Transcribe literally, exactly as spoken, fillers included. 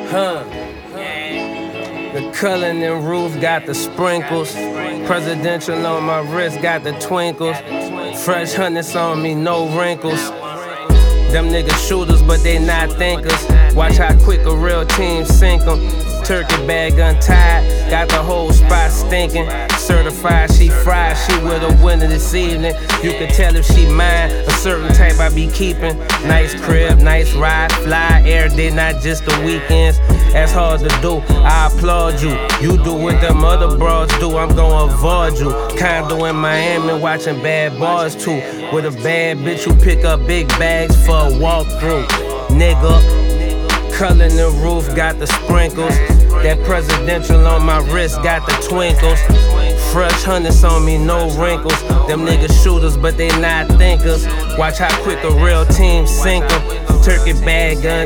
Huh. The Cullinan roof got the sprinkles. Presidential on my wrist got the twinkles. Fresh hundreds on me, no wrinkles. Them niggas shooters, but they not thinkers. Watch how quick a real team sink 'em. Turkey bag untied, got the whole spot stinking. Certified, she fried, she with a winner this evening. You can tell if she mine, a certain type I be keeping. Nice crib, nice ride, fly air day, not just the weekends. That's hard to do, I applaud you. You do what them other broads do, I'm gonna avoid you. Condo in Miami, watching bad bars too. With a bad bitch who pick up big bags for a walkthrough. Nigga, Cullinan roof got the sprinkles. That presidential on my wrist got the twinkles. Fresh hundreds on me, no wrinkles. Them niggas shooters, but they not thinkers. Watch how quick a real team sink 'em. Turkey bag gun